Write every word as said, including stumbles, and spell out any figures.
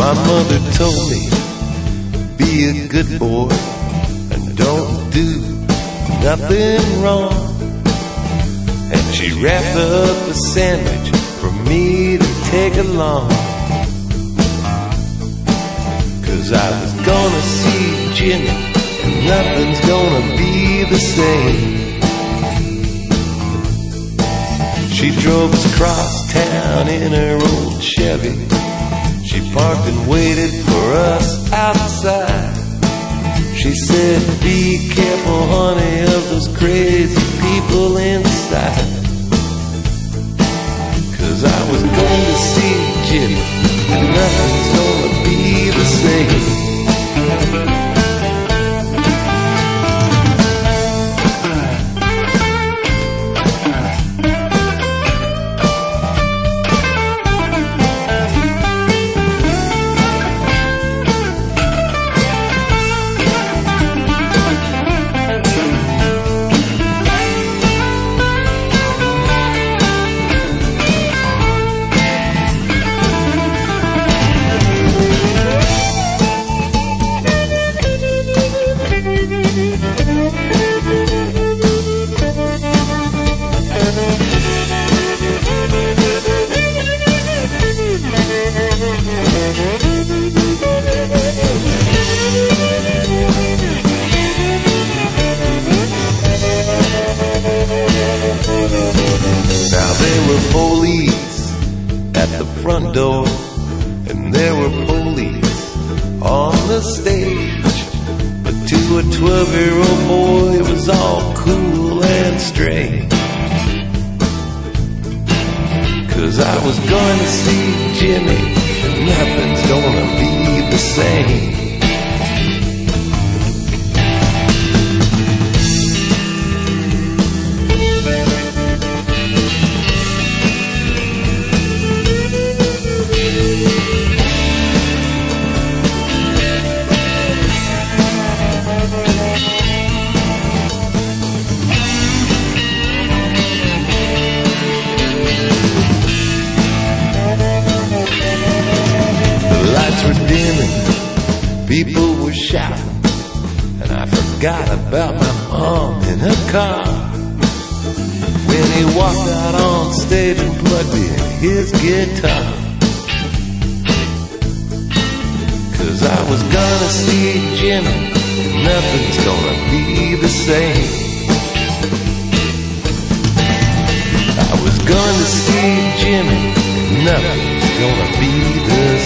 My mother told me, be a good boy and don't do nothing wrong. And she wrapped up a sandwich for me to take along. Cause I was gonna see Jimmy, and nothing's gonna be the same. She drove us across town in her old Chevy. She parked and waited for us outside. She said, be careful, honey, of those crazy people inside. Cause I was going to see Jimmy, and nothing's gonna be the same. Now there were police at the front door, and there were police on the stage. But to a twelve-year-old boy it was all cool and strange. Cause I was going to see Jimmy, and nothing's gonna be the same. Were dimming, people were shouting, and I forgot about my mom in her car. When he walked out on stage and plugged in his guitar. Cause I was gonna see Jimmy, and nothing's gonna be the same. I was gonna see Jimmy, and nothing's gonna be the same.